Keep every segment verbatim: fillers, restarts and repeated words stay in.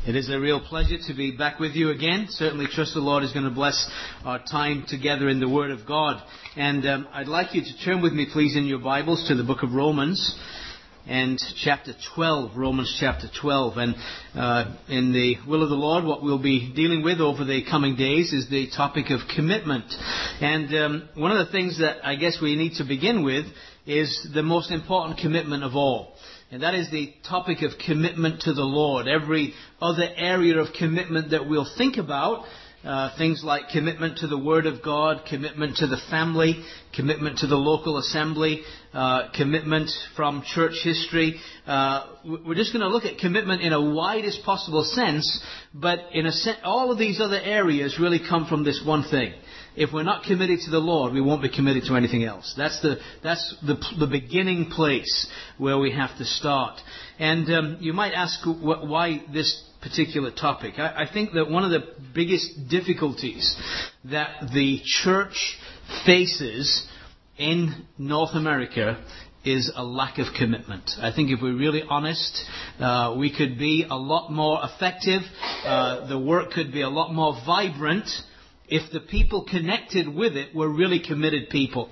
It is a real pleasure to be back with you again. Certainly trust the Lord is going to bless our time together in the Word of God. And um, I'd like you to turn with me, please, in your Bibles to the book of Romans and chapter twelve, Romans chapter twelve. And uh, in the will of the Lord, what we'll be dealing with over the coming days is the topic of commitment. And um, one of the things that I guess we need to begin with is the most important commitment of all. And that is the topic of commitment to the Lord. Every other area of commitment that we'll think about, uh, things like commitment to the Word of God, commitment to the family, commitment to the local assembly, uh, commitment from church history. Uh, we're just going to look at commitment in a widest possible sense, but in a sen- all of these other areas really come from this one thing. If we're not committed to the Lord, we won't be committed to anything else. That's the that's the the beginning place where we have to start. And um, you might ask wh- why this particular topic. I, I think that one of the biggest difficulties that the church faces in North America is a lack of commitment. I think if we're really honest, uh, we could be a lot more effective. Uh, the work could be a lot more vibrant if the people connected with it were really committed people.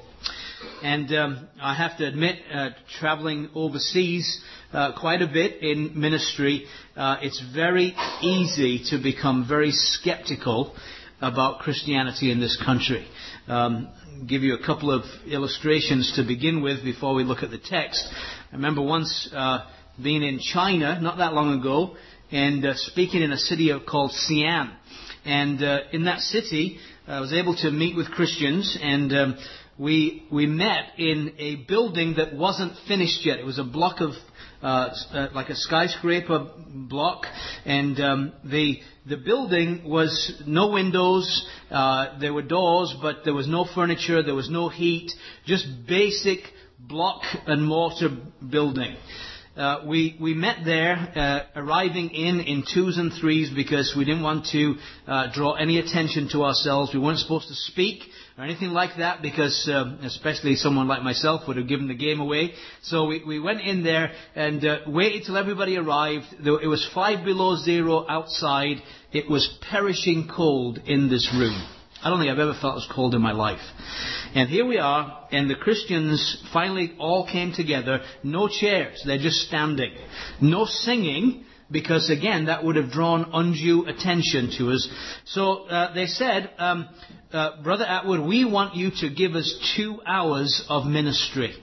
And um, I have to admit, uh, traveling overseas uh, quite a bit in ministry, uh, it's very easy to become very skeptical about Christianity in this country. Um, I'll give you a couple of illustrations to begin with before we look at the text. I remember once uh, being in China, not that long ago, and uh, speaking in a city called Xi'an. And uh, in that city, I was able to meet with Christians, and um, we we met in a building that wasn't finished yet. It was a block of, uh, uh, like a skyscraper block, and um, the the building was no windows, uh, there were doors, but there was no furniture, there was no heat, just basic block and mortar building. Uh, we, we met there, uh, arriving in in twos and threes because we didn't want to uh, draw any attention to ourselves. We weren't supposed to speak or anything like that because uh, especially someone like myself would have given the game away. So we, we went in there and uh, waited till everybody arrived. It was five below zero outside. It was perishing cold in this room. I don't think I've ever felt as cold in my life. And here we are, and the Christians finally all came together. No chairs, they're just standing. No singing, because again, that would have drawn undue attention to us. So uh, they said, um, uh, Brother Atwood, we want you to give us two hours of ministry.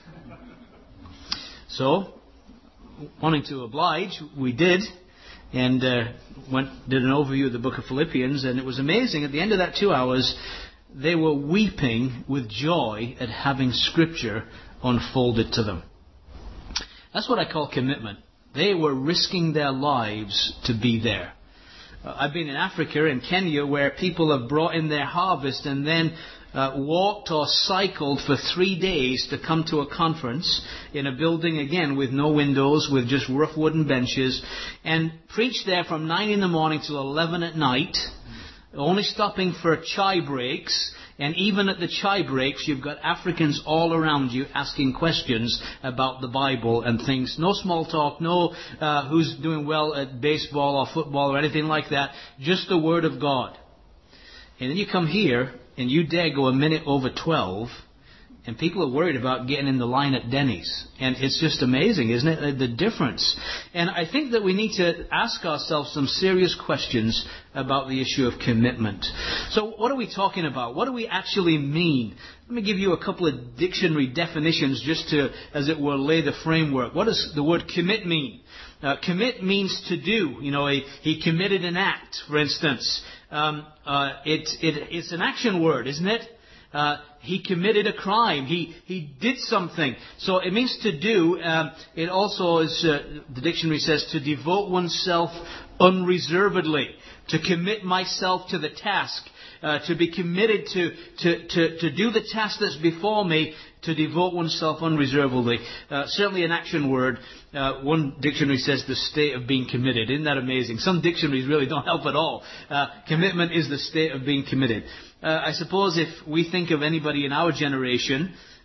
So, wanting to oblige, we did. And uh, went did an overview of the book of Philippians, and it was amazing. At the end of that two hours, they were weeping with joy at having Scripture unfolded to them. That's what I call commitment. They were risking their lives to be there. Uh, I've been in Africa, in Kenya, where people have brought in their harvest and then Uh, walked or cycled for three days to come to a conference in a building, again, with no windows, with just rough wooden benches, and preached there from nine in the morning till eleven at night, only stopping for chai breaks. And even at the chai breaks, you've got Africans all around you asking questions about the Bible and things. No small talk, no uh, who's doing well at baseball or football or anything like that. Just the Word of God. And then you come here, and you dare go a minute over twelve, and people are worried about getting in the line at Denny's. And it's just amazing, isn't it, the difference? And I think that we need to ask ourselves some serious questions about the issue of commitment. So what are we talking about? What do we actually mean? Let me give you a couple of dictionary definitions just to, as it were, lay the framework. What does the word commit mean? Uh, commit means to do. You know, he, he committed an act, for instance. Um, uh, it, it, it's an action word, isn't it? Uh, he committed a crime. He he did something. So it means to do. Um, it also is, uh, the dictionary says, to devote oneself unreservedly, to commit myself to the task, uh, to be committed to, to, to, to do the task that's before me, to devote oneself unreservedly. Uh, certainly an action word. Uh, one dictionary says the state of being committed. Isn't that amazing? Some dictionaries really don't help at all. Uh, commitment is the state of being committed. Uh, I suppose if we think of anybody in our generation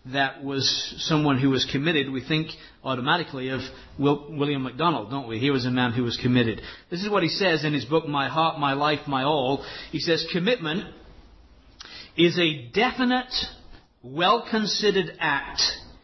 that was someone who was committed, we think automatically of Will, William MacDonald, don't we? He was a man who was committed. This is what he says in his book, My Heart, My Life, My All. He says, commitment is a definite, well-considered act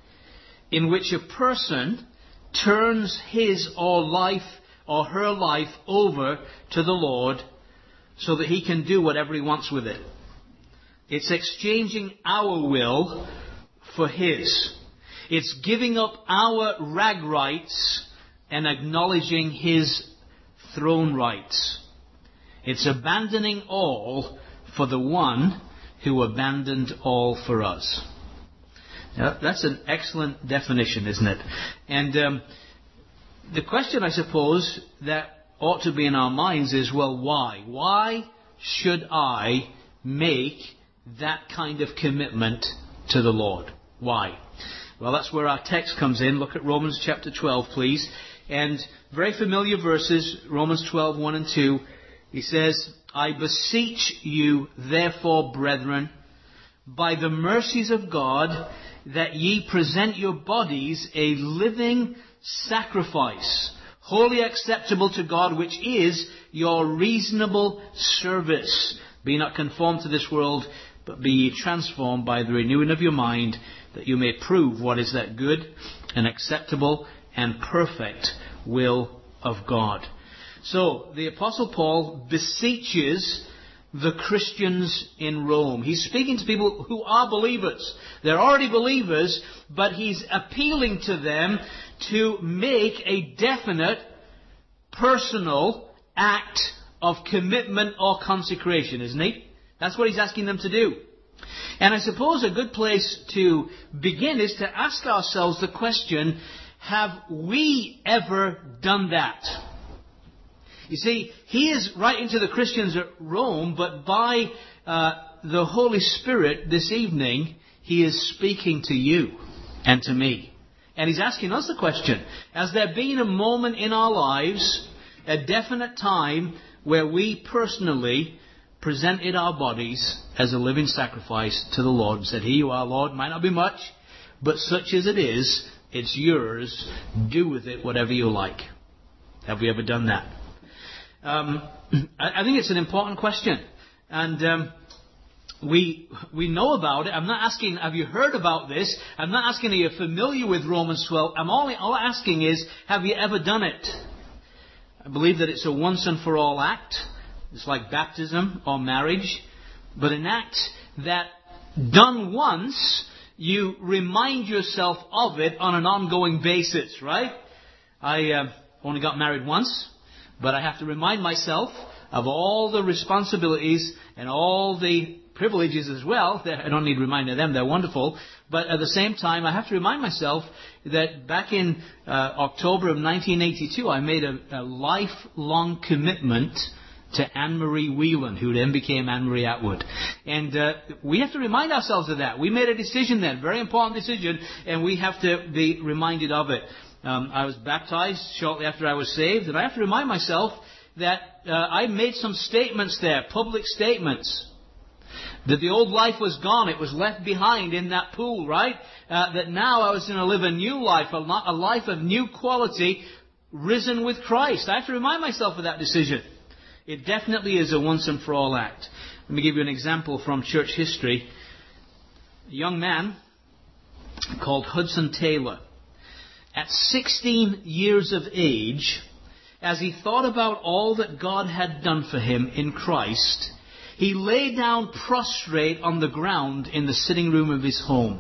in which a person turns his or life or her life over to the Lord so that he can do whatever he wants with it. It's exchanging our will for His. It's giving up our rag rights and acknowledging His throne rights. It's abandoning all for the one who abandoned all for us. Now, that's an excellent definition, isn't it? And um, the question, I suppose, that ought to be in our minds is, well, why? Why should I make that kind of commitment to the Lord? Why? Well, that's where our text comes in. Look at Romans chapter twelve, please. And very familiar verses, Romans twelve, one and two. He says, I beseech you, therefore, brethren, by the mercies of God, that ye present your bodies a living sacrifice, wholly acceptable to God, which is your reasonable service. Be not conformed to this world, but be ye transformed by the renewing of your mind, that you may prove what is that good and acceptable and perfect will of God. So, the Apostle Paul beseeches the Christians in Rome. He's speaking to people who are believers. They're already believers, but he's appealing to them to make a definite, personal act of commitment or consecration, isn't he? That's what he's asking them to do. And I suppose a good place to begin is to ask ourselves the question, have we ever done that? You see, he is writing to the Christians at Rome, but by uh, the Holy Spirit this evening, he is speaking to you and to me. And he's asking us the question, has there been a moment in our lives, a definite time, where we personally presented our bodies as a living sacrifice to the Lord and said, here you are, Lord, might not be much, but such as it is, it's yours. Do with it whatever you like. Have we ever done that? Um, I, I think it's an important question. And um, we we know about it. I'm not asking, have you heard about this? I'm not asking, are you familiar with Romans twelve? I'm only all asking is, have you ever done it? I believe that it's a once and for all act. It's like baptism or marriage. But an act that done once, you remind yourself of it on an ongoing basis, right? I uh, only got married once, but I have to remind myself of all the responsibilities and all the privileges as well. I don't need reminding them, they're wonderful. But at the same time, I have to remind myself that back in uh, October of nineteen eighty-two, I made a, a lifelong commitment to Anne-Marie Whelan, who then became Anne-Marie Atwood. And uh, we have to remind ourselves of that. We made a decision then, very important decision, and we have to be reminded of it. Um, I was baptized shortly after I was saved, and I have to remind myself that uh, I made some statements there, public statements, that the old life was gone, it was left behind in that pool, right? Uh, that now I was going to live a new life, a, a life of new quality, risen with Christ. I have to remind myself of that decision. It definitely is a once and for all act. Let me give you an example from church history. A young man called Hudson Taylor, at sixteen years of age, as he thought about all that God had done for him in Christ, he lay down prostrate on the ground in the sitting room of his home.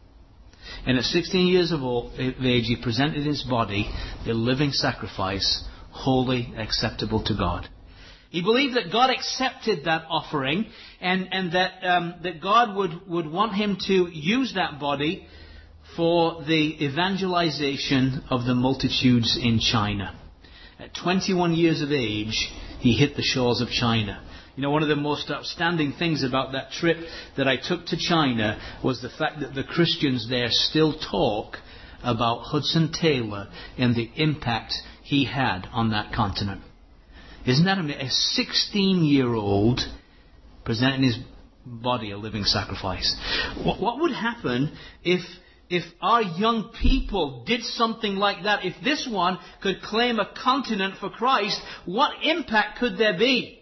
And at sixteen years of age, he presented his body, a living sacrifice, holy, acceptable to God. He believed that God accepted that offering, and, and that, um, that God would, would want him to use that body for the evangelization of the multitudes in China. At twenty-one years of age, he hit the shores of China. You know, one of the most outstanding things about that trip that I took to China was the fact that the Christians there still talk about Hudson Taylor and the impact he had on that continent. Isn't that amazing? A sixteen-year-old presenting his body a living sacrifice. What, what would happen if if our young people did something like that? If this one could claim a continent for Christ, what impact could there be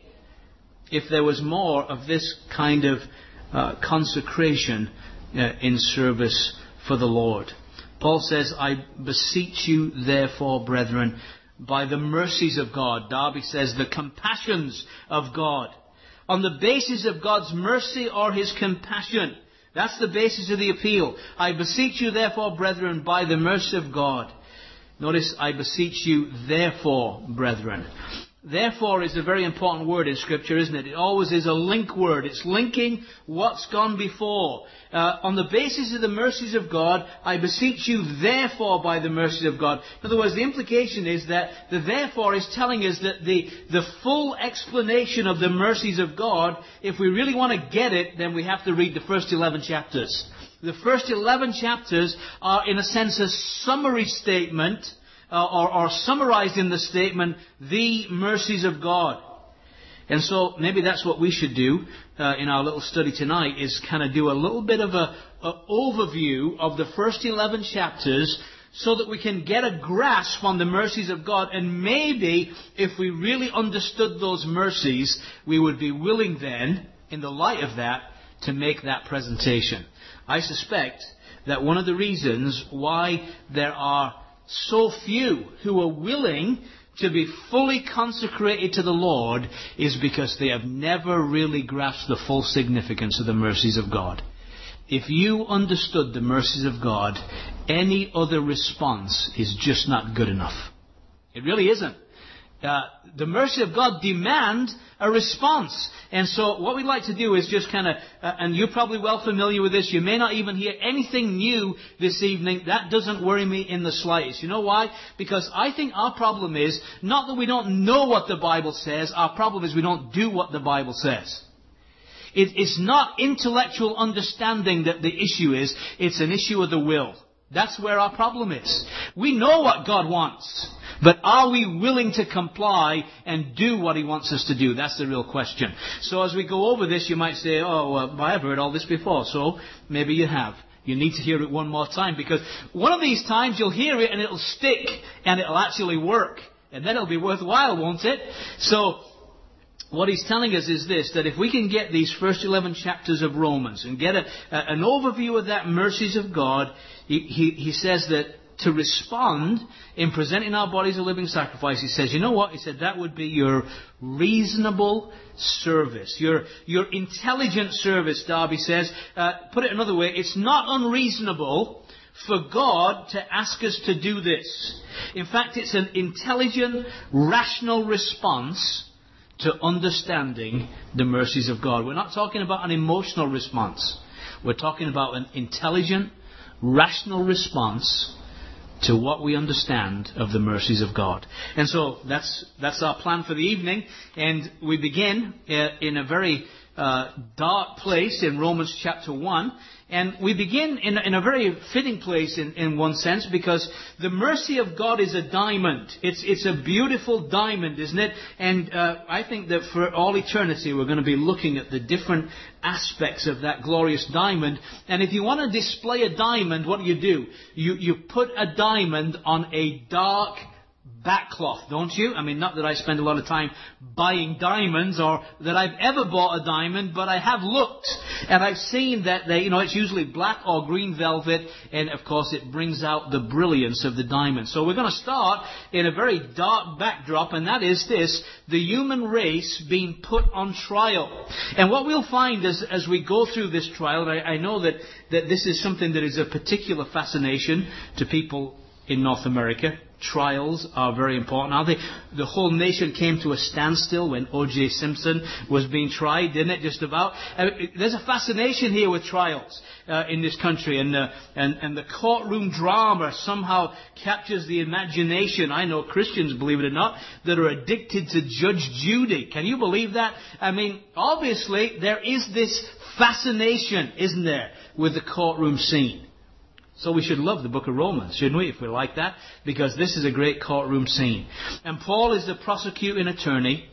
if there was more of this kind of uh, consecration uh, in service for the Lord? Paul says, I beseech you therefore, brethren, by the mercies of God. Darby says, the compassions of God. On the basis of God's mercy or His compassion. That's the basis of the appeal. I beseech you therefore, brethren, by the mercy of God. Notice, I beseech you therefore, brethren. Therefore is a very important word in Scripture, isn't it? It always is a link word. It's linking what's gone before. Uh, on the basis of the mercies of God, I beseech you therefore by the mercies of God. In other words, the implication is that the therefore is telling us that the, the full explanation of the mercies of God, if we really want to get it, then we have to read the first eleven chapters. The first eleven chapters are, in a sense, a summary statement, Uh, or, or summarized in the statement, the mercies of God. And so maybe that's what we should do uh, in our little study tonight, is kind of do a little bit of a, a overview of the first eleven chapters so that we can get a grasp on the mercies of God. And maybe if we really understood those mercies, we would be willing then, in the light of that, to make that presentation. I suspect that one of the reasons why there are so few who are willing to be fully consecrated to the Lord is because they have never really grasped the full significance of the mercies of God. If you understood the mercies of God, any other response is just not good enough. It really isn't. Uh, the mercy of God demand a response. And so what we'd like to do is just kind of, uh, and you're probably well familiar with this, you may not even hear anything new this evening. That doesn't worry me in the slightest. You know why? Because I think our problem is not that we don't know what the Bible says, our problem is we don't do what the Bible says. It, it's not intellectual understanding that the issue is, it's an issue of the will. That's where our problem is. We know what God wants. But are we willing to comply and do what He wants us to do? That's the real question. So as we go over this, you might say, oh, uh, I've heard all this before. So maybe you have. You need to hear it one more time, because one of these times you'll hear it and it'll stick and it'll actually work. And then it'll be worthwhile, won't it? So what he's telling us is this, that if we can get these first eleven chapters of Romans and get a, a, an overview of that mercies of God, he, he, he says that to respond in presenting our bodies a living sacrifice, he says, you know what? He said that would be your reasonable service, your your intelligent service, Darby says. Uh, put it another way, it's not unreasonable for God to ask us to do this. In fact, it's an intelligent, rational response to understanding the mercies of God. We're not talking about an emotional response. We're talking about an intelligent, rational response to what we understand of the mercies of God. And so that's that's our plan for the evening. And we begin uh, in a very uh, dark place in Romans chapter one. And we begin in, in a very fitting place in, in one sense, because the mercy of God is a diamond. It's it's a beautiful diamond, isn't it? And uh, I think that for all eternity we're going to be looking at the different aspects of that glorious diamond. And if you want to display a diamond, what do you do? You you put a diamond on a dark backcloth, don't you? I mean, not that I spend a lot of time buying diamonds or that I've ever bought a diamond, but I have looked and I've seen that they, you know, it's usually black or green velvet, and of course it brings out the brilliance of the diamond. So we're going to start in a very dark backdrop, and that is this: the human race being put on trial. And what we'll find as as we go through this trial, and I, I know that that this is something that is a particular fascination to people in North America. Trials are very important, aren't they? The whole nation came to a standstill when O J Simpson was being tried, didn't it? Just about. Uh, there's a fascination here with trials uh, in this country, and, uh, and and the courtroom drama somehow captures the imagination. I know Christians, believe it or not, that are addicted to Judge Judy. Can you believe that? I mean, obviously there is this fascination, isn't there, with the courtroom scene. So we should love the book of Romans, shouldn't we, if we like that? Because this is a great courtroom scene. And Paul is the prosecuting attorney.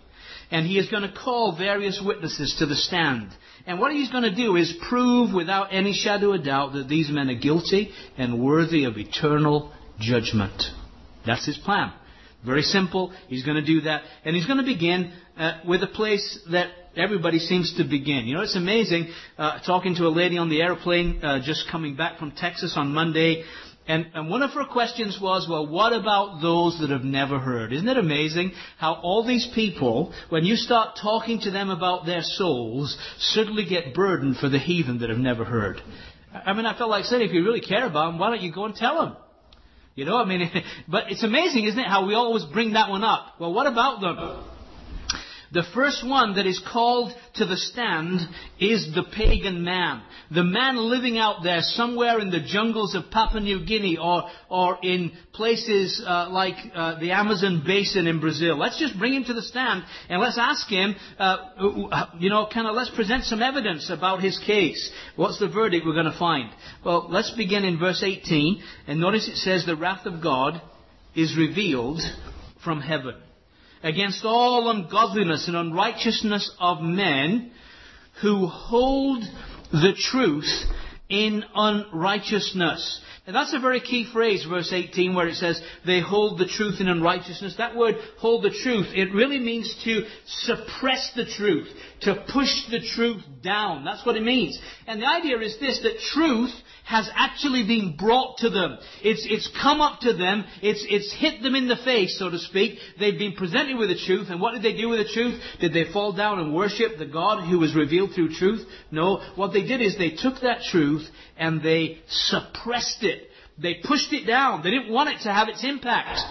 And he is going to call various witnesses to the stand. And what he's going to do is prove without any shadow of doubt that these men are guilty and worthy of eternal judgment. That's his plan. Very simple. He's going to do that. And he's going to begin uh, with a place that everybody seems to begin. You know, it's amazing, uh, talking to a lady on the airplane uh, just coming back from Texas on Monday. And, and one of her questions was, well, what about those that have never heard? Isn't it amazing how all these people, when you start talking to them about their souls, suddenly get burdened for the heathen that have never heard? I mean, I felt like saying, if you really care about them, why don't you go and tell them? You know, I mean, but it's amazing, isn't it, how we always bring that one up. Well, what about them? The first one that is called to the stand is the pagan man. The man living out there somewhere in the jungles of Papua New Guinea or or in places uh, like uh, the Amazon basin in Brazil. Let's just bring him to the stand and let's ask him, uh, you know, kind of let's present some evidence about his case. What's the verdict we're going to find? Well, let's begin in verse eighteen. And notice it says, the wrath of God is revealed from heaven against all ungodliness and unrighteousness of men who hold the truth in unrighteousness. And that's a very key phrase, verse eighteen, where it says, they hold the truth in unrighteousness. That word, hold the truth, it really means to suppress the truth, to push the truth down. That's what it means. And the idea is this, that truth has actually been brought to them. It's, it's come up to them. It's, it's hit them in the face, so to speak. They've been presented with the truth. And what did they do with the truth? Did they fall down and worship the God who was revealed through truth? No. What they did is they took that truth and they suppressed it. They pushed it down. They didn't want it to have its impact.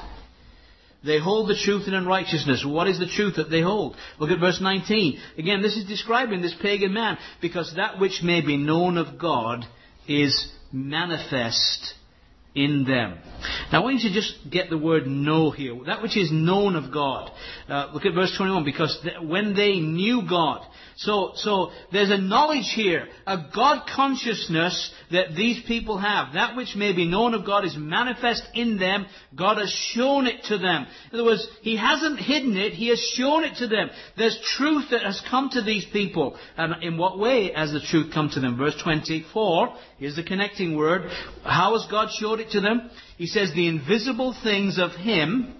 They hold the truth in unrighteousness. What is the truth that they hold? Look at verse nineteen. Again, this is describing this pagan man. Because that which may be known of God is manifest in them. Now I want you to just get the word know here. That which is known of God. Uh, look at verse twenty-one. Because th- when they knew God. So, so there's a knowledge here, a God consciousness that these people have. That which may be known of God is manifest in them. God has shown it to them. In other words, He hasn't hidden it. He has shown it to them. There's truth that has come to these people. And in what way has the truth come to them? Verse twenty-four, here's the connecting word. How has God showed it to them? He says, the invisible things of Him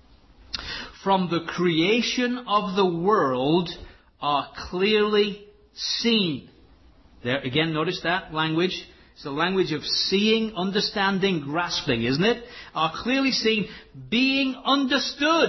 from the creation of the world are clearly seen. There again, notice that language. It's the language of seeing, understanding, grasping, isn't it? Are clearly seen, being understood.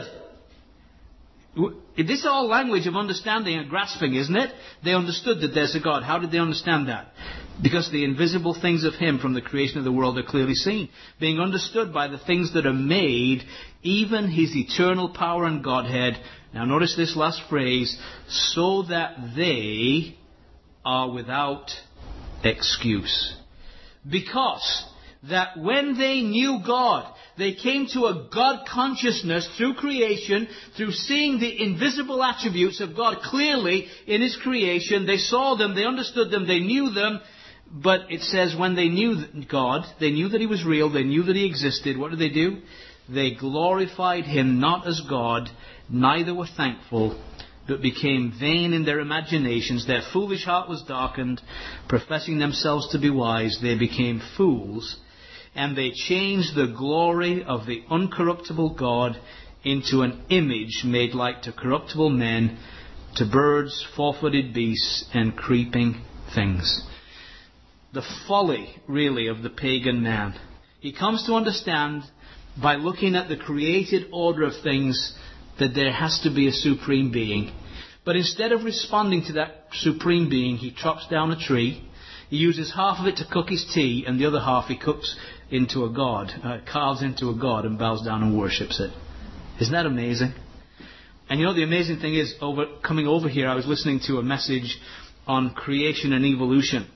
This is all language of understanding and grasping, isn't it? They understood that there's a God. How did they understand that? Because the invisible things of Him from the creation of the world are clearly seen. Being understood by the things that are made, even His eternal power and Godhead. Now notice this last phrase, so that they are without excuse. Because that when they knew God, they came to a God consciousness through creation, through seeing the invisible attributes of God clearly in His creation. They saw them, they understood them, they knew them. But it says when they knew God, they knew that He was real, they knew that He existed. What did they do? They glorified Him not as God, neither were thankful, but became vain in their imaginations. Their foolish heart was darkened. Professing themselves to be wise, they became fools. And they changed the glory of the uncorruptible God into an image made like to corruptible men, to birds, four-footed beasts, and creeping things. The folly, really, of the pagan man. He comes to understand, by looking at the created order of things, that there has to be a supreme being. But instead of responding to that supreme being, he chops down a tree. He uses half of it to cook his tea, and the other half he cooks into a god, uh, carves into a god and bows down and worships it. Isn't that amazing? And you know, the amazing thing is, over coming over here, I was listening to a message on creation and evolution.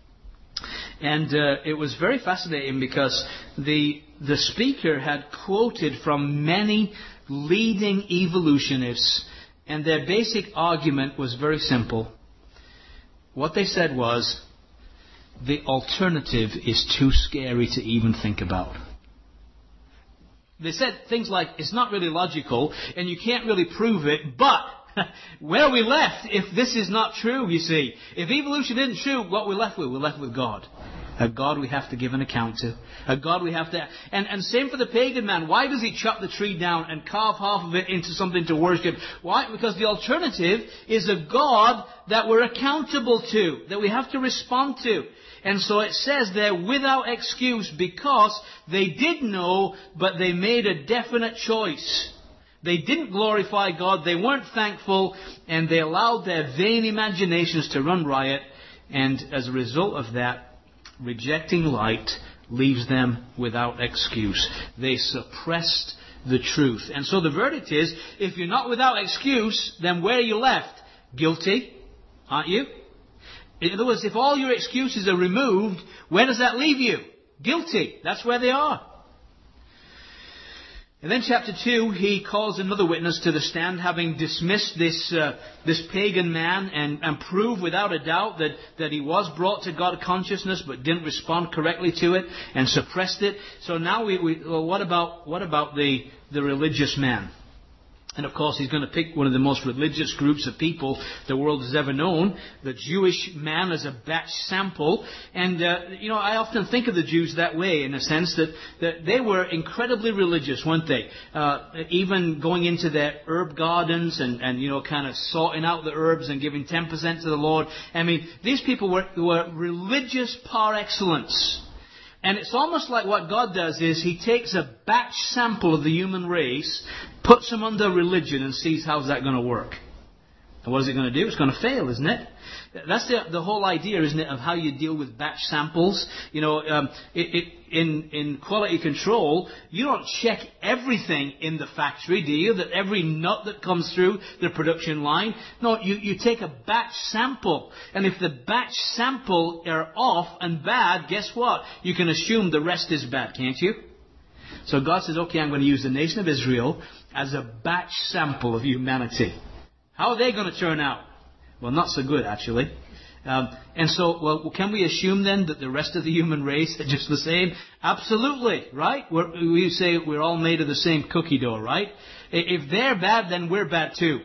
And uh, it was very fascinating because the the speaker had quoted from many leading evolutionists, and their basic argument was very simple. What they said was, the alternative is too scary to even think about. They said things like, it's not really logical, and you can't really prove it, but where are we left if this is not true, you see? If evolution isn't true, what we're left with? We're left with God. A God we have to give an account to. A God we have to... And, and same for the pagan man. Why does he chop the tree down and carve half of it into something to worship? Why? Because the alternative is a God that we're accountable to, that we have to respond to. And so it says there, without excuse, because they did know, but they made a definite choice. They didn't glorify God, they weren't thankful, and they allowed their vain imaginations to run riot. And as a result of that, rejecting light leaves them without excuse. They suppressed the truth. And so the verdict is, if you're not without excuse, then where are you left? Guilty, aren't you? In other words, if all your excuses are removed, where does that leave you? Guilty. That's where they are. And then chapter two, he calls another witness to the stand, having dismissed this uh, this pagan man and, and proved without a doubt that, that he was brought to God consciousness but didn't respond correctly to it and suppressed it. So now we, we well, what about what about the, the religious man? And of course, he's going to pick one of the most religious groups of people the world has ever known, the Jewish man, as a batch sample. And, uh, you know, I often think of the Jews that way, in a sense that, that they were incredibly religious, weren't they? Uh, even going into their herb gardens and, and, you know, kind of sorting out the herbs and giving ten percent to the Lord. I mean, these people were, were religious par excellence. And it's almost like what God does is He takes a batch sample of the human race, puts them under religion and sees how's that going to work. And what is it going to do? It's going to fail, isn't it? That's the, the whole idea, isn't it, of how you deal with batch samples. You know, um, it, it, in, in quality control, you don't check everything in the factory, do you? That every nut that comes through the production line. No, you, you take a batch sample. And if the batch sample are off and bad, guess what? You can assume the rest is bad, can't you? So God says, okay, I'm going to use the nation of Israel as a batch sample of humanity. How are they going to turn out? Well, not so good, actually. Um, and so, well, can we assume then that the rest of the human race are just the same? Absolutely, right? We're, we say we're all made of the same cookie dough, right? If they're bad, then we're bad too.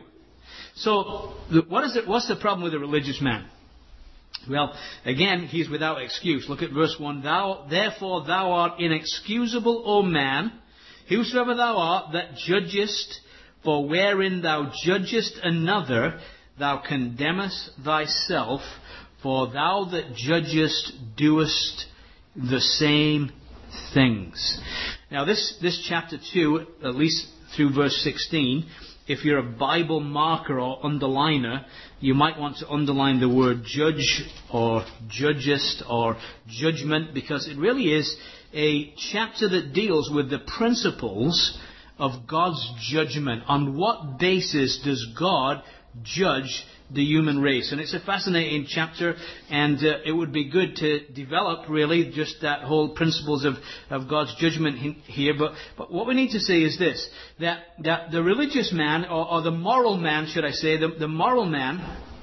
So, what is it? What's the problem with a religious man? Well, again, he's without excuse. Look at verse one. Thou, therefore thou art inexcusable, O man, whosoever thou art that judgest, for wherein thou judgest another, thou condemnest thyself, for thou that judgest doest the same things. Now this, this chapter two, at least through verse sixteen, if you're a Bible marker or underliner, you might want to underline the word judge or judgest or judgment, because it really is a chapter that deals with the principles of God's judgment. On what basis does God judge the human race? And it's a fascinating chapter, and uh, it would be good to develop really just that whole principles of, of God's judgment here. But, but what we need to say is this, that, that the religious man, or, or the moral man, should I say, the, the moral man,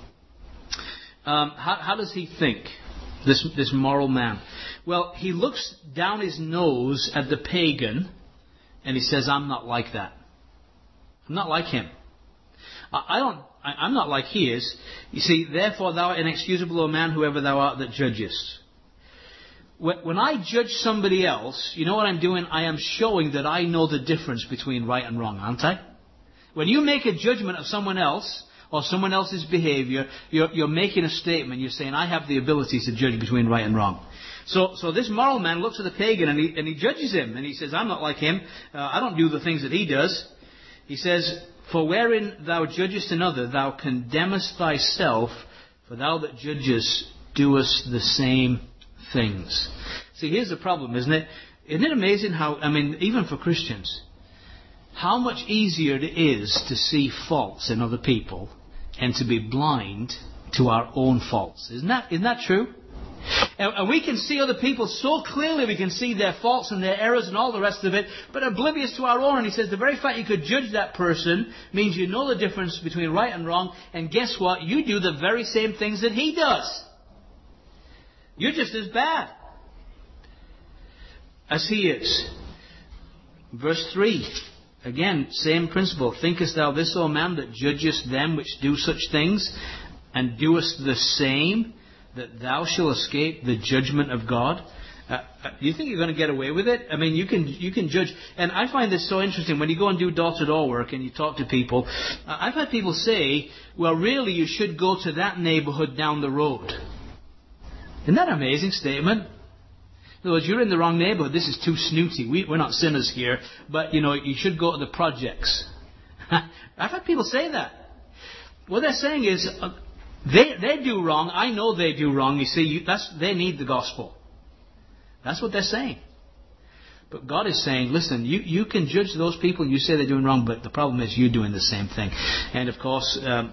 um, how, how does he think, this, this moral man? Well, he looks down his nose at the pagan, and he says, I'm not like that. I'm not like him. I don't, I'm not like he is. You see, therefore thou art inexcusable, O man, whoever thou art that judgest. When I judge somebody else, you know what I'm doing? I am showing that I know the difference between right and wrong, aren't I? When you make a judgment of someone else, or someone else's behavior, you're, you're making a statement. You're saying, I have the ability to judge between right and wrong. So, so this moral man looks at the pagan and he, and he judges him. And he says, I'm not like him. Uh, I don't do the things that he does. He says, for wherein thou judgest another, thou condemnest thyself, for thou that judgest doest the same things. See, here's the problem, isn't it? Isn't it amazing how, I mean, even for Christians, how much easier it is to see faults in other people and to be blind to our own faults. Isn't that, isn't that true? And we can see other people so clearly, we can see their faults and their errors and all the rest of it, but oblivious to our own. And he says the very fact you could judge that person means you know the difference between right and wrong, and guess what? You do the very same things that he does. You're just as bad as he is. Verse three, again, same principle. Thinkest thou this, O man, that judgest them which do such things, and doest the same, that thou shalt escape the judgment of God? Uh, do you think you're going to get away with it? I mean, you can you can judge. And I find this so interesting. When you go and do door-to-door work and you talk to people, uh, I've had people say, well, really, you should go to that neighborhood down the road. Isn't that an amazing statement? In other words, you're in the wrong neighborhood. This is too snooty. We, we're not sinners here. But, you know, you should go to the projects. I've had people say that. What they're saying is, uh, they they do wrong. I know they do wrong. You see, you, that's they need the gospel. That's what they're saying. But God is saying, listen, you, you can judge those people. You say they're doing wrong, but the problem is you're doing the same thing. And, of course, um,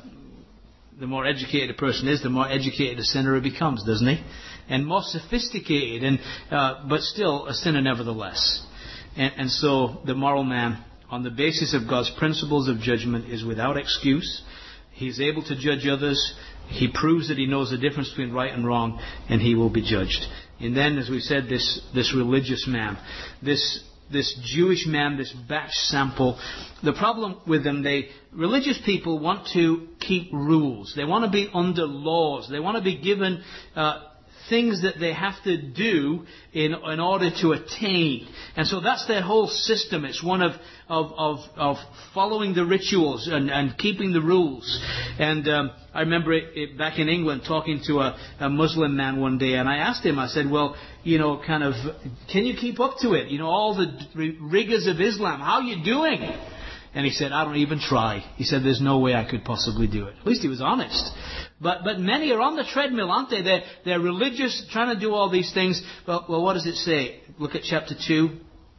the more educated a person is, the more educated a sinner he becomes, doesn't he? And more sophisticated, and uh, but still a sinner nevertheless. And, and so the moral man, on the basis of God's principles of judgment, is without excuse. He's able to judge others. He proves that he knows the difference between right and wrong, and he will be judged. And then, as we said, this, this religious man, this this Jewish man, this batch sample, the problem with them, they religious people want to keep rules. They want to be under laws. They want to be given uh, things that they have to do in in order to attain. And so that's their whole system. It's one of of of, of following the rituals and, and keeping the rules. And um, I remember it, it, back in England talking to a, a Muslim man one day, and I asked him, I said, well, you know, kind of, can you keep up to it? You know, all the rigors of Islam, how are you doing? And he said, I don't even try. He said, there's no way I could possibly do it. At least he was honest. But but many are on the treadmill, aren't they? They're, they're religious, trying to do all these things. Well, well, what does it say? Look at chapter two,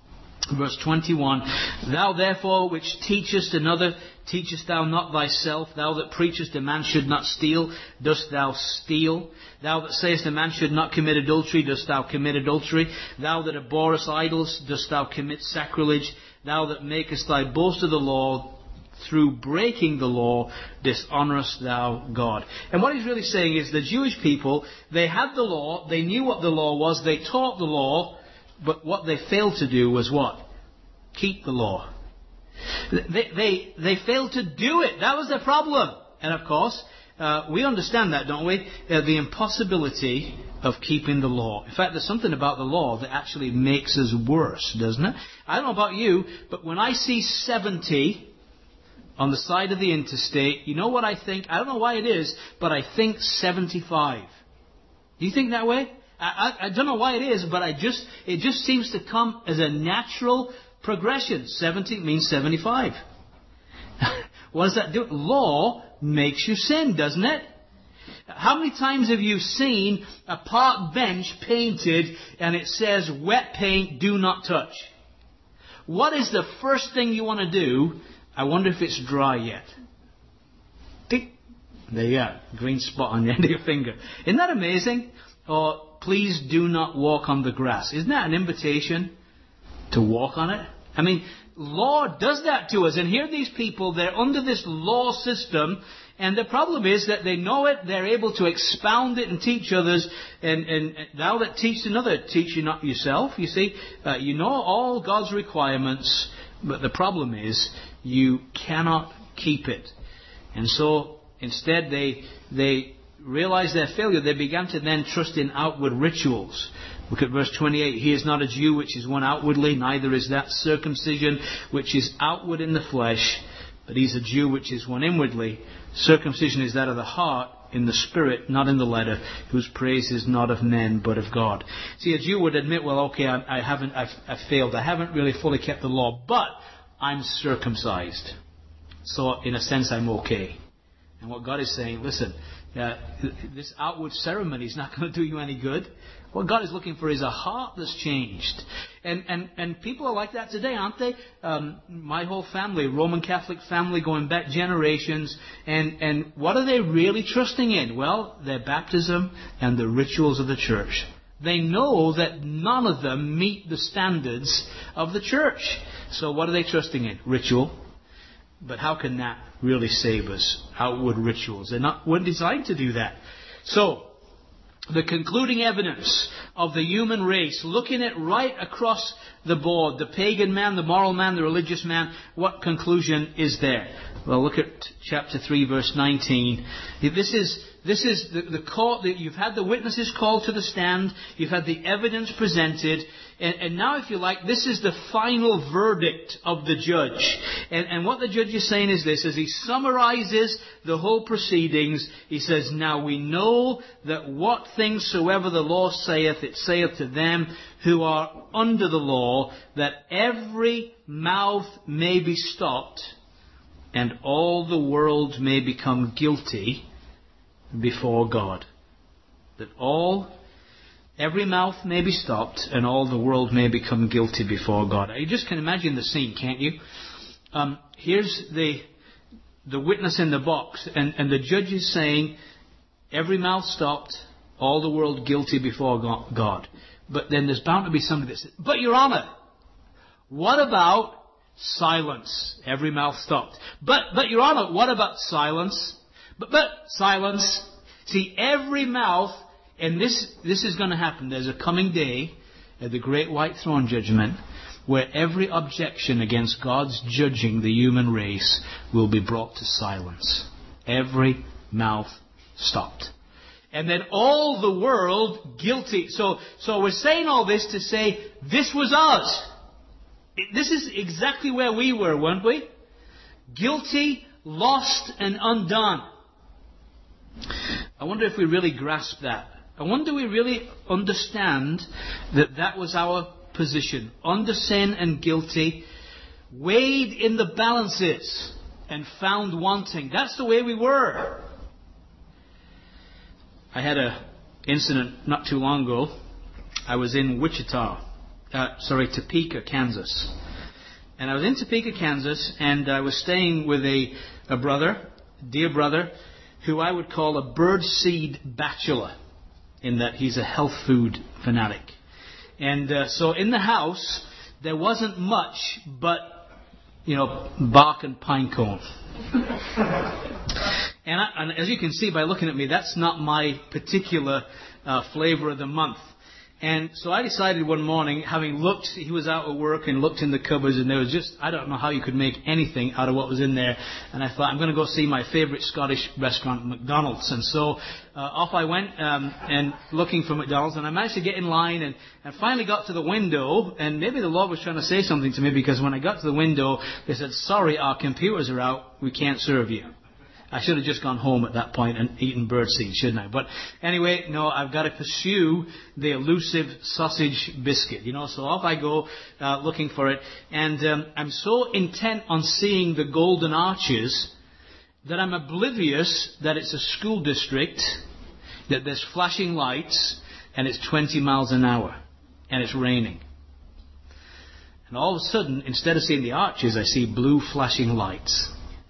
verse twenty-one. Thou therefore which teachest another, teachest thou not thyself? Thou that preachest a man should not steal, dost thou steal? Thou that sayest a man should not commit adultery, dost thou commit adultery? Thou that abhorrest idols, dost thou commit sacrilege? Thou that makest thy boast of the law, through breaking the law, dishonourest thou God. And what he's really saying is the Jewish people, they had the law, they knew what the law was, they taught the law, but what they failed to do was what? Keep the law. They, they, they failed to do it. That was their problem. And of course, uh, we understand that, don't we? Uh, the impossibility of keeping the law. In fact, there's something about the law that actually makes us worse, doesn't it? I don't know about you, but when I see seventy on the side of the interstate, you know what I think? I don't know why it is, but I think seventy-five. Do you think that way? I, I, I don't know why it is, but I just it just seems to come as a natural progression. seventy means seventy-five. What does that do? Law makes you sin, doesn't it? How many times have you seen a park bench painted and it says, wet paint, do not touch? What is the first thing you want to do? I wonder if it's dry yet. Tick. There you are. Green spot on the end of your finger. Isn't that amazing? Or, please do not walk on the grass. Isn't that an invitation to walk on it? I mean, law does that to us. And here these people, they're under this law system. And the problem is that they know it, they're able to expound it and teach others. And, and thou that teach another, teach you not yourself. You see, uh, you know all God's requirements, but the problem is you cannot keep it. And so instead they they realized their failure. They began to then trust in outward rituals. Look at verse twenty-eight. He is not a Jew which is one outwardly, neither is that circumcision which is outward in the flesh, but he's a Jew which is one inwardly. Circumcision is that of the heart, in the spirit, not in the letter, whose praise is not of men, but of God. See, a Jew would admit, well, okay, I, I haven't, I've, I've failed. I haven't really fully kept the law, but I'm circumcised. So, in a sense, I'm okay. And what God is saying, listen, uh, this outward ceremony is not going to do you any good. What God is looking for is a heart that's changed. And and, and people are like that today, aren't they? Um, my whole family, Roman Catholic family going back generations. And, and what are they really trusting in? Well, their baptism and the rituals of the church. They know that none of them meet the standards of the church. So what are they trusting in? Ritual. But how can that really save us? Outward rituals. They're not weren't designed to do that. So, the concluding evidence of the human race, looking at right across the board, the pagan man, the moral man, the religious man, what conclusion is there? Well, look at chapter three, verse nineteen. This is this is the, the court that you've had the witnesses called to the stand, you've had the evidence presented, and, and now, if you like, this is the final verdict of the judge. And, and what the judge is saying is this: as he summarizes the whole proceedings, he says, "Now we know that what things soever the law saith, it saith to them who are under the law, that every mouth may be stopped, and all the world may become guilty before God." That all, every mouth may be stopped, and all the world may become guilty before God. You just can imagine the scene, can't you? Um, here's the the witness in the box, and, and the judge is saying, every mouth stopped, all the world guilty before God. But then there's bound to be somebody that says, "But Your Honor, what about silence?" Every mouth stopped. But, but Your Honor, what about silence? But, but, silence. See, every mouth, and this, this is going to happen. There's a coming day at the great white throne judgment where every objection against God's judging the human race will be brought to silence. Every mouth stopped. And then all the world guilty. So, so we're saying all this to say, this was us. This is exactly where we were, weren't we? Guilty, lost, and undone. I wonder if we really grasp that. I wonder if we really understand that that was our position. Under sin and guilty, weighed in the balances and found wanting. That's the way we were. I had an incident not too long ago. I was in Wichita, uh, sorry, Topeka, Kansas. And I was in Topeka, Kansas, and I was staying with a, a brother, dear brother, who I would call a birdseed bachelor, in that he's a health food fanatic. And uh, so in the house, there wasn't much but, you know, bark and pine cone. And, I, and as you can see by looking at me, that's not my particular uh, flavor of the month. And so I decided one morning, having looked, he was out at work and looked in the cupboards, and there was just, I don't know how you could make anything out of what was in there. And I thought, I'm going to go see my favourite Scottish restaurant, McDonald's. And so uh, off I went um, and looking for McDonald's, and I managed to get in line and, and finally got to the window. And maybe the Lord was trying to say something to me, because when I got to the window, they said, "Sorry, our computers are out. We can't serve you." I should have just gone home at that point and eaten birdseed, shouldn't I? But anyway, no, I've got to pursue the elusive sausage biscuit, you know. So off I go, uh, looking for it. And um, I'm so intent on seeing the golden arches that I'm oblivious that it's a school district, that there's flashing lights, and it's twenty miles an hour, and it's raining. And all of a sudden, instead of seeing the arches, I see blue flashing lights.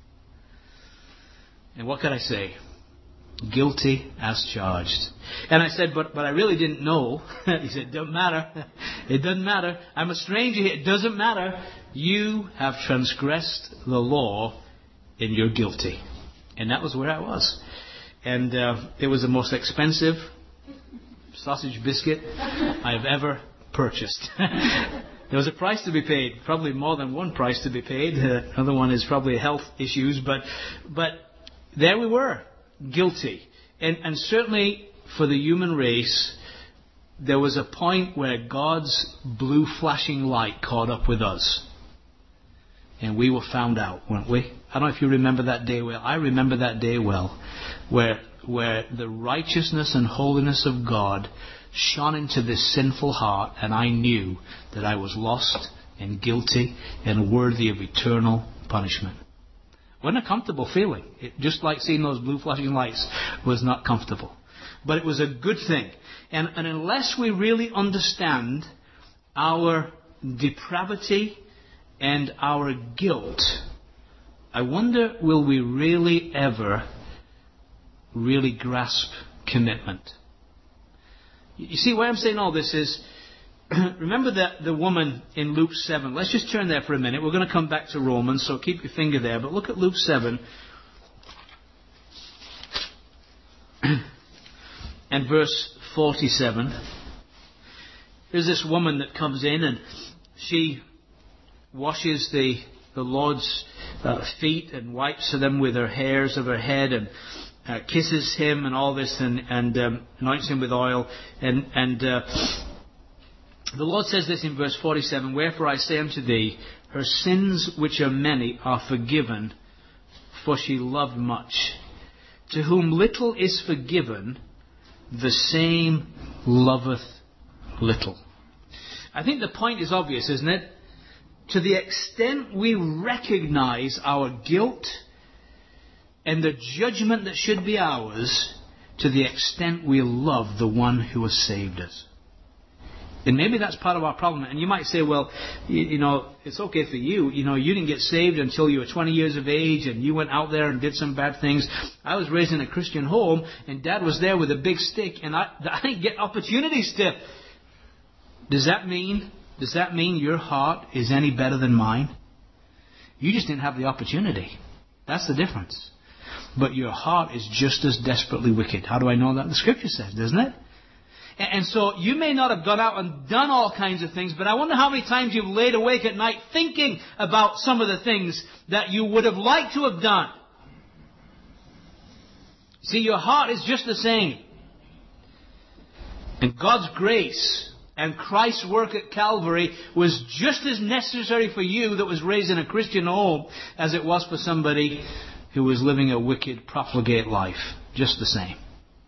And what could I say? Guilty as charged. And I said, but but I really didn't know. He said, "Doesn't matter. It doesn't matter. I'm a stranger here. It doesn't matter. You have transgressed the law and you're guilty." And that was where I was. And uh, it was the most expensive sausage biscuit I've ever purchased. There was a price to be paid. Probably more than one price to be paid. Uh, another one is probably health issues. But but there we were, guilty. And, and certainly for the human race, there was a point where God's blue flashing light caught up with us. And we were found out, weren't we? I don't know if you remember that day well. I remember that day well, where, where the righteousness and holiness of God shone into this sinful heart, and I knew that I was lost and guilty and worthy of eternal punishment. Wasn't a comfortable feeling. It, just like seeing those blue flashing lights was not comfortable. But it was a good thing. And, and unless we really understand our depravity and our guilt, I wonder, will we really ever really grasp commitment? You see, why I'm saying all this is, remember that the woman in Luke seven. Let's just turn there for a minute. We're going to come back to Romans, so keep your finger there. But look at Luke seven and verse forty-seven. There's this woman that comes in and she washes the, the Lord's uh, feet and wipes them with her hairs of her head and uh, kisses him and all this and, and um, anoints him with oil. And, and uh, the Lord says this in verse forty-seven, "Wherefore I say unto thee, her sins which are many are forgiven, for she loved much. To whom little is forgiven, the same loveth little." I think the point is obvious, isn't it? To the extent we recognize our guilt and the judgment that should be ours, to the extent we love the one who has saved us. And maybe that's part of our problem. And you might say, well, you, you know, it's okay for you. You know, you didn't get saved until you were twenty years of age and you went out there and did some bad things. I was raised in a Christian home and Dad was there with a big stick and I, I didn't get opportunities to... Does that mean, does that mean your heart is any better than mine? You just didn't have the opportunity. That's the difference. But your heart is just as desperately wicked. How do I know that? The Scripture says, doesn't it? And so you may not have gone out and done all kinds of things, but I wonder how many times you've laid awake at night thinking about some of the things that you would have liked to have done. See, your heart is just the same. And God's grace and Christ's work at Calvary was just as necessary for you that was raised in a Christian home as it was for somebody who was living a wicked, profligate life. Just the same.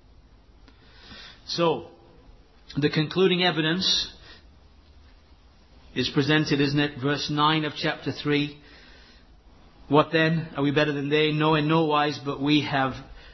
So, the concluding evidence is presented, isn't it? Verse nine of chapter three. "What then? Are we better than they? No, in no wise, but we have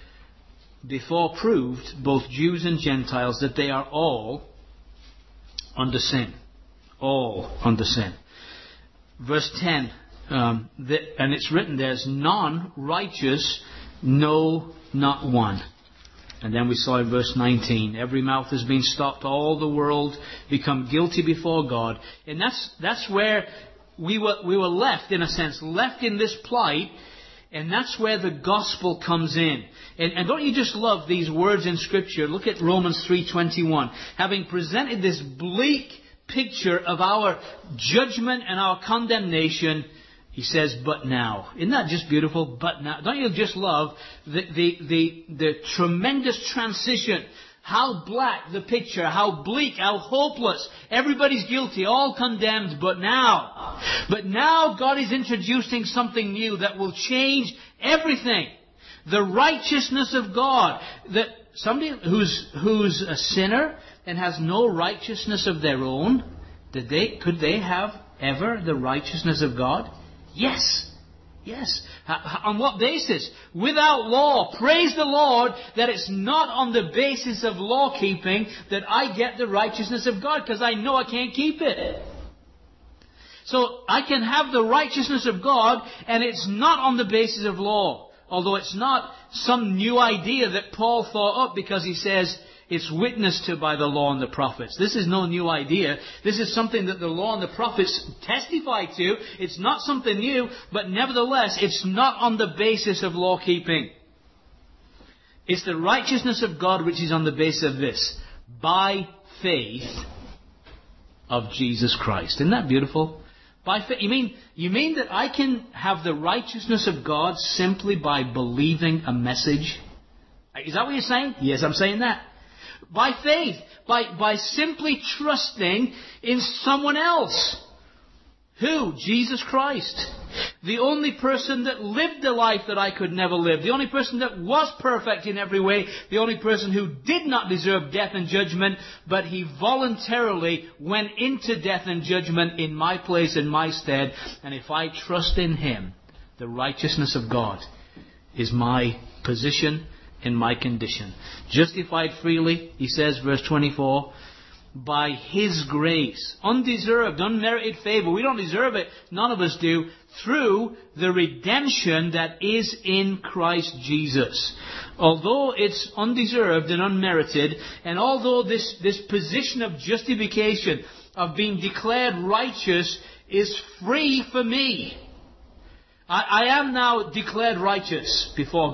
before proved, both Jews and Gentiles, that they are all under sin." All under sin. Verse ten, um, that, and it's written, "There's none righteous, no, not one." And then we saw in verse nineteen, "Every mouth has been stopped, all the world become guilty before God." And that's that's where we were we were left, in a sense, left in this plight, and that's where the gospel comes in. And, and don't you just love these words in Scripture? Look at Romans three twenty-one. Having presented this bleak picture of our judgment and our condemnation, he says, "But now." Isn't that just beautiful? But now. Don't you just love the, the, the, the tremendous transition? How black the picture, how bleak, how hopeless. Everybody's guilty, all condemned, but now. But now God is introducing something new that will change everything. The righteousness of God. That somebody who's, who's a sinner and has no righteousness of their own, did they, could they have ever the righteousness of God? Yes. Yes. On what basis? Without law. Praise the Lord that it's not on the basis of law keeping that I get the righteousness of God, because I know I can't keep it. So I can have the righteousness of God, and it's not on the basis of law. Although it's not some new idea that Paul thought up, because he says it's witnessed to by the law and the prophets. This is no new idea. This is something that the law and the prophets testify to. It's not something new, but nevertheless, it's not on the basis of law keeping. It's the righteousness of God which is on the basis of this: by faith of Jesus Christ. Isn't that beautiful? By faith. You mean, you mean that I can have the righteousness of God simply by believing a message? Is that what you're saying? Yes, I'm saying that. By faith. By, by simply trusting in someone else. Who? Jesus Christ. The only person that lived the life that I could never live. The only person that was perfect in every way. The only person who did not deserve death and judgment, but he voluntarily went into death and judgment in my place, in my stead. And if I trust in him, the righteousness of God is my position and my condition. Justified freely, he says, verse twenty-four, by his grace, undeserved, unmerited favor. We don't deserve it. None of us do. Through the redemption that is in Christ Jesus. Although it's undeserved and unmerited, and although this, this position of justification, of being declared righteous, is free for me, I, I am now declared righteous before God.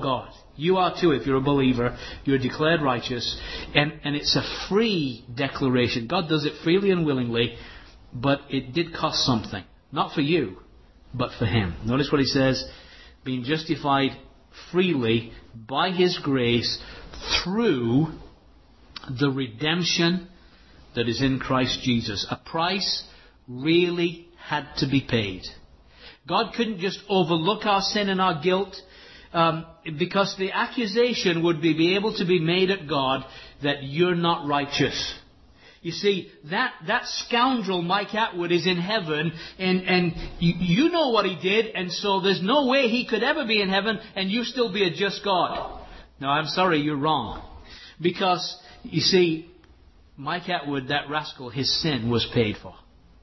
You are too, if you're a believer. You're declared righteous. And, and it's a free declaration. God does it freely and willingly, but it did cost something. Not for you, but for Him. Notice what He says, being justified freely by His grace through the redemption that is in Christ Jesus. A price really had to be paid. God couldn't just overlook our sin and our guilt, um, because the accusation would be, be able to be made at God that you're not righteous. You see, that, that scoundrel Mike Atwood is in heaven, and, and you, you know what he did, and so there's no way he could ever be in heaven and you still be a just God. No, I'm sorry, you're wrong. Because, you see, Mike Atwood, that rascal, his sin was paid for.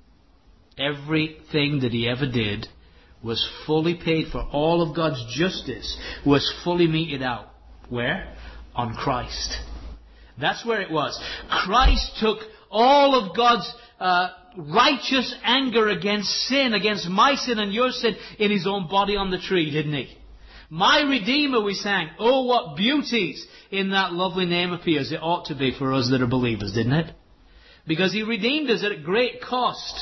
Everything that he ever did was fully paid for. All of God's justice was fully meted out. Where? On Christ. That's where it was. Christ took all of God's uh, righteous anger against sin, against my sin and your sin, in His own body on the tree, didn't He? My Redeemer, we sang. Oh, what beauties in that lovely name appears. It ought to be for us that are believers, didn't it? Because He redeemed us at a great cost.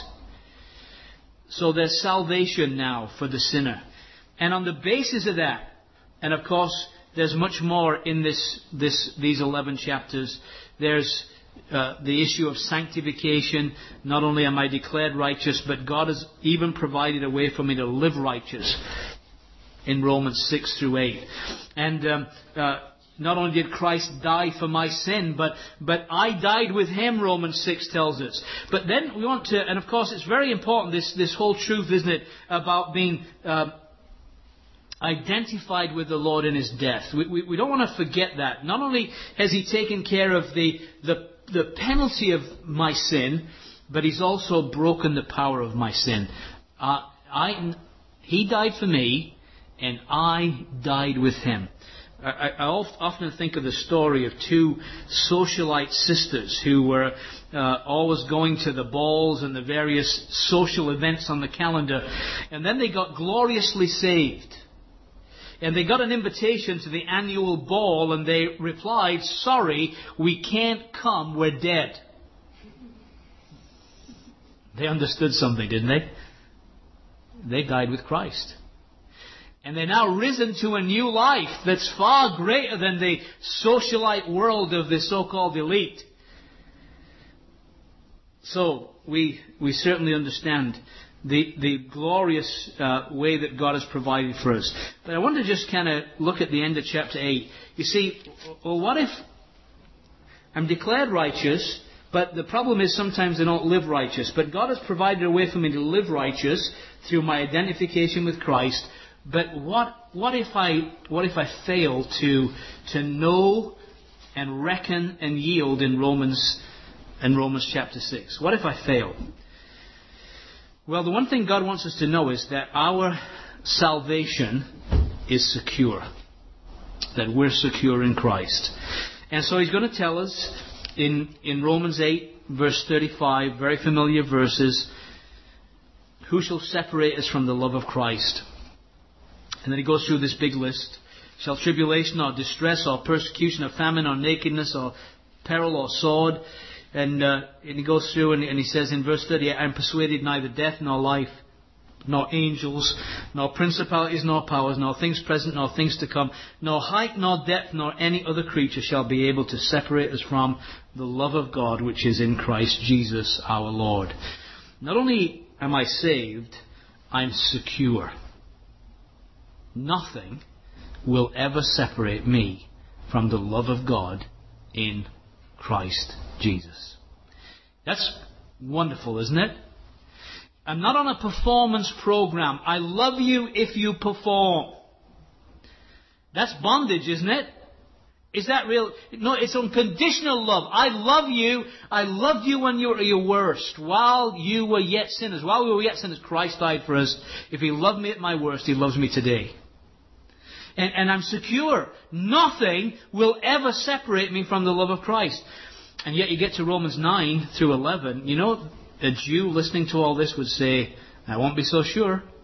So there's salvation now for the sinner. And on the basis of that, and of course, there's much more in this, this, these eleven chapters. There's uh, the issue of sanctification. Not only am I declared righteous, but God has even provided a way for me to live righteous in Romans six through eight. And um, uh, not only did Christ die for my sin, but but I died with Him, Romans six tells us. But then we want to, and of course it's very important, this, this whole truth, isn't it, about being Uh, identified with the Lord in His death. We, we, we don't want to forget that. Not only has He taken care of the, the, the penalty of my sin, but He's also broken the power of my sin. Uh, I, he died for me, and I died with Him. I, I often think of the story of two socialite sisters who were uh, always going to the balls and the various social events on the calendar, and then they got gloriously saved. And they got an invitation to the annual ball, and they replied, sorry, we can't come, we're dead. They understood something, didn't they? They died with Christ. And they're now risen to a new life that's far greater than the socialite world of the so-called elite. So, we, we certainly understand The, the glorious uh, way that God has provided for us. But I want to just kind of look at the end of chapter eight. You see, well, what if I'm declared righteous, but the problem is sometimes I don't live righteous. But God has provided a way for me to live righteous through my identification with Christ. But what what if I what if I fail to to know and reckon and yield in Romans in Romans chapter six? What if I fail? Well, the one thing God wants us to know is that our salvation is secure. That we're secure in Christ. And so He's going to tell us in, in Romans eight, verse thirty-five, very familiar verses, who shall separate us from the love of Christ? And then He goes through this big list. Shall tribulation or distress or persecution or famine or nakedness or peril or sword? And, uh, and he goes through and, and he says in verse thirty, I am persuaded neither death nor life, nor angels, nor principalities, nor powers, nor things present, nor things to come, nor height, nor depth, nor any other creature shall be able to separate us from the love of God which is in Christ Jesus our Lord. Not only am I saved, I'm secure. Nothing will ever separate me from the love of God in Christ Jesus. That's wonderful, isn't it? I'm not on a performance program. I love you if you perform. That's bondage, isn't it? Is that real? No, it's unconditional love. I love you. I loved you when you were at your worst. While you were yet sinners. While we were yet sinners, Christ died for us. If He loved me at my worst, He loves me today. And, and I'm secure. Nothing will ever separate me from the love of Christ. And yet you get to Romans nine through eleven. You know, a Jew listening to all this would say, I won't be so sure.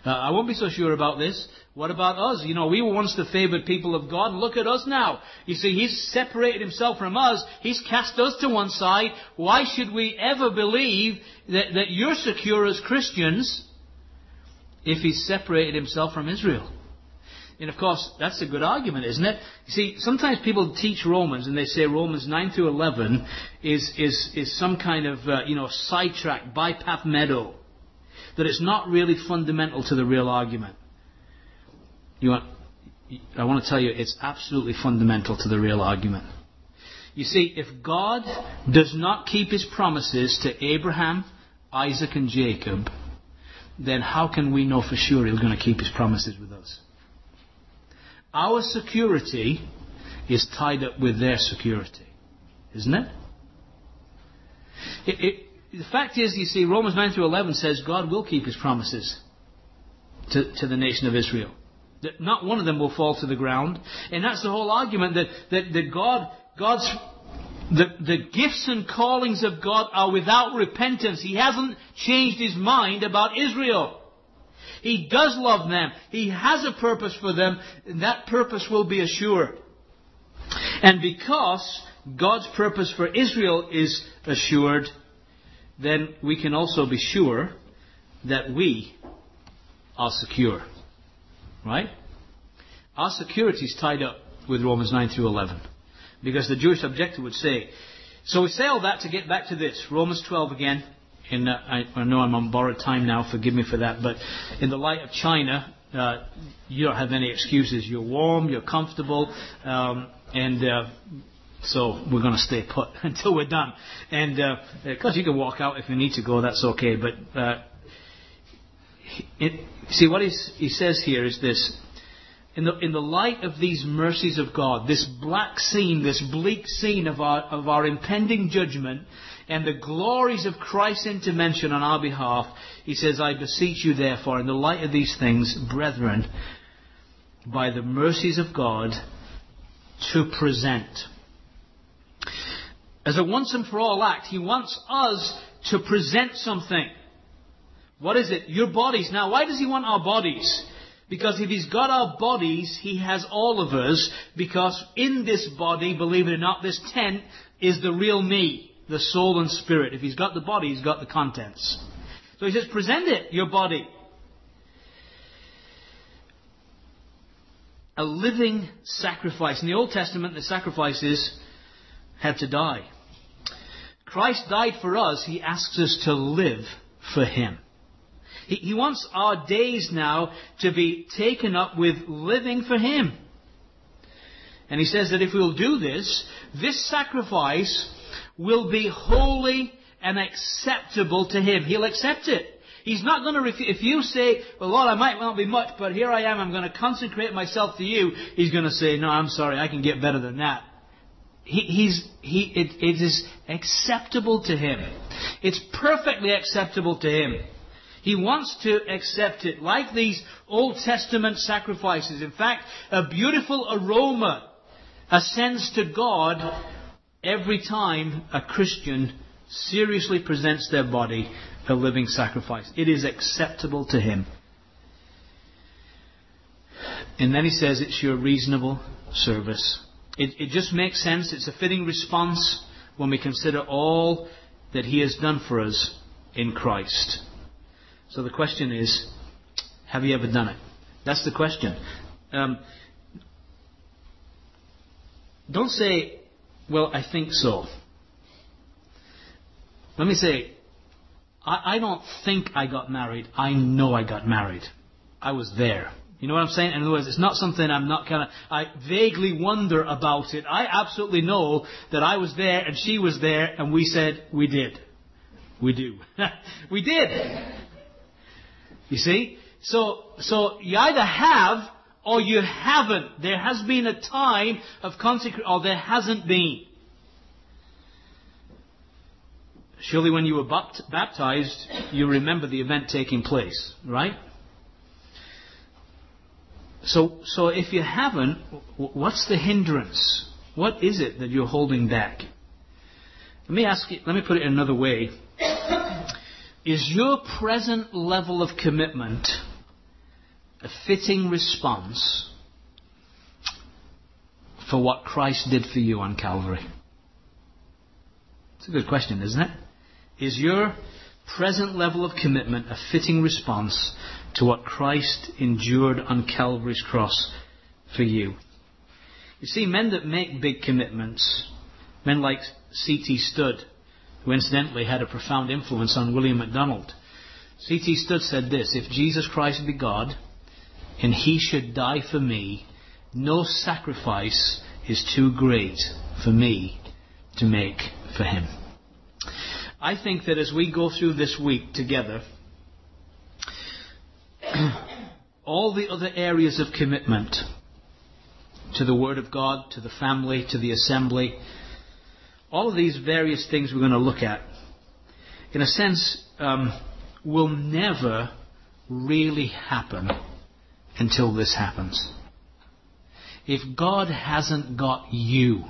Uh, I won't be so sure about this. What about us? You know, we were once the favored people of God. Look at us now. You see, He's separated Himself from us. He's cast us to one side. Why should we ever believe that, that you're secure as Christians if He's separated Himself from Israel? And of course, that's a good argument, isn't it? You see, sometimes people teach Romans and they say Romans nine through eleven is, is, is some kind of, uh, you know, sidetrack, bypath meadow. That it's not really fundamental to the real argument. You want, I want to tell you, it's absolutely fundamental to the real argument. You see, if God does not keep His promises to Abraham, Isaac and Jacob, then how can we know for sure He's going to keep His promises with us? Our security is tied up with their security, isn't it? It, it the fact is, you see, Romans nine through eleven says God will keep His promises to, to the nation of Israel. That not one of them will fall to the ground. And that's the whole argument, that, that, that God, God's, the, the gifts and callings of God are without repentance. He hasn't changed His mind about Israel. He does love them. He has a purpose for them. And that purpose will be assured. And because God's purpose for Israel is assured, then we can also be sure that we are secure. Right? Our security is tied up with Romans nine through eleven. Because the Jewish objector would say, so we say all that to get back to this. Romans twelve again. In, uh, I, I know I'm on borrowed time now, forgive me for that. But in the light of China, uh, you don't have any excuses. You're warm, you're comfortable, um, and uh, so we're going to stay put until we're done. And uh, of course, you can walk out if you need to go, that's okay. But uh, it, see, what he's, he says here is this. In the, in the light of these mercies of God, this black scene, this bleak scene of our, of our impending judgment, and the glories of Christ's intervention on our behalf, he says, I beseech you therefore, in the light of these things, brethren, by the mercies of God, to present. As a once and for all act, He wants us to present something. What is it? Your bodies. Now, why does He want our bodies? Because if He's got our bodies, He has all of us. Because in this body, believe it or not, this tent is the real me, the soul and spirit. If He's got the body, He's got the contents. So He says, present it, your body. A living sacrifice. In the Old Testament, the sacrifices had to die. Christ died for us. He asks us to live for Him. He, he wants our days now to be taken up with living for Him. And He says that if we'll do this, this sacrifice will be holy and acceptable to Him. He'll accept it. He's not going to refuse. If you say, well, Lord, I might not be much, but here I am, I'm going to consecrate myself to You, He's going to say, no, I'm sorry, I can get better than that. He, he's, he, it, it is acceptable to Him. It's perfectly acceptable to Him. He wants to accept it, like these Old Testament sacrifices. In fact, a beautiful aroma ascends to God every time a Christian seriously presents their body a living sacrifice. It is acceptable to Him. And then He says it's your reasonable service. It, it just makes sense. It's a fitting response when we consider all that He has done for us in Christ. So the question is, have you ever done it? That's the question. Um, don't say, well, I think so. Let me say, I, I don't think I got married. I know I got married. I was there. You know what I'm saying? In other words, it's not something I'm not kind of, I vaguely wonder about it. I absolutely know that I was there and she was there and we said, we did. We do. We did. You see? So, so you either have or you haven't. There has been a time of consecration, or there hasn't been. Surely when you were baptized, you remember the event taking place, right? So, so if you haven't, what's the hindrance? What is it that you're holding back? Let me ask you, let me put it another way. Is your present level of commitment a fitting response for what Christ did for you on Calvary? It's a good question, isn't it? Is your present level of commitment a fitting response to what Christ endured on Calvary's cross for you? You see, men that make big commitments, men like C T Studd, who incidentally had a profound influence on William MacDonald. C T Studd said this: if Jesus Christ be God, and He should die for me, no sacrifice is too great for me to make for Him. I think that as we go through this week together, all the other areas of commitment to the Word of God, to the family, to the assembly, all of these various things we're going to look at, in a sense, um, will never really happen until this happens. If God hasn't got you,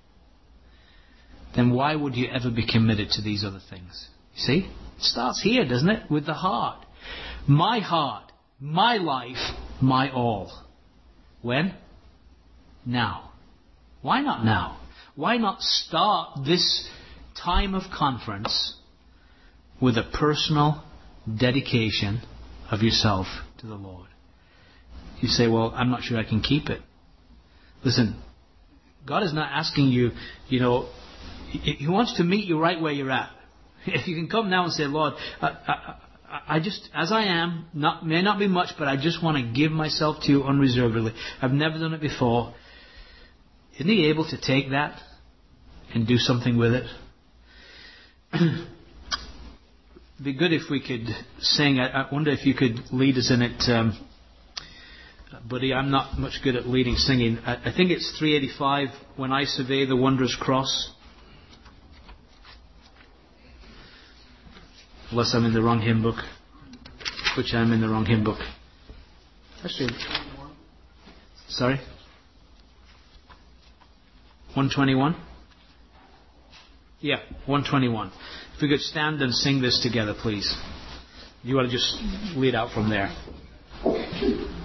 then why would you ever be committed to these other things? You see? It starts here, doesn't it? With the heart. My heart, my life, my all. When? Now. Why not now? Why not start this time of conference with a personal dedication of yourself to the Lord? You say, well, I'm not sure I can keep it. Listen, God is not asking you, you know, He wants to meet you right where you're at. If you can come now and say, Lord, I, I, I just, as I am, not, may not be much, but I just want to give myself to you unreservedly. I've never done it before. Isn't He able to take that and do something with it? It'd be good if we could sing. I, I wonder if you could lead us in it, um, buddy. I'm not much good at leading singing. I, I think it's three eighty-five, When I Survey the Wondrous Cross. Unless I'm in the wrong hymn book. Which I'm in the wrong hymn book. Actually, sorry? one twenty-one? Yeah, one twenty-one. If we could stand and sing this together, please. You want to just lead out from there.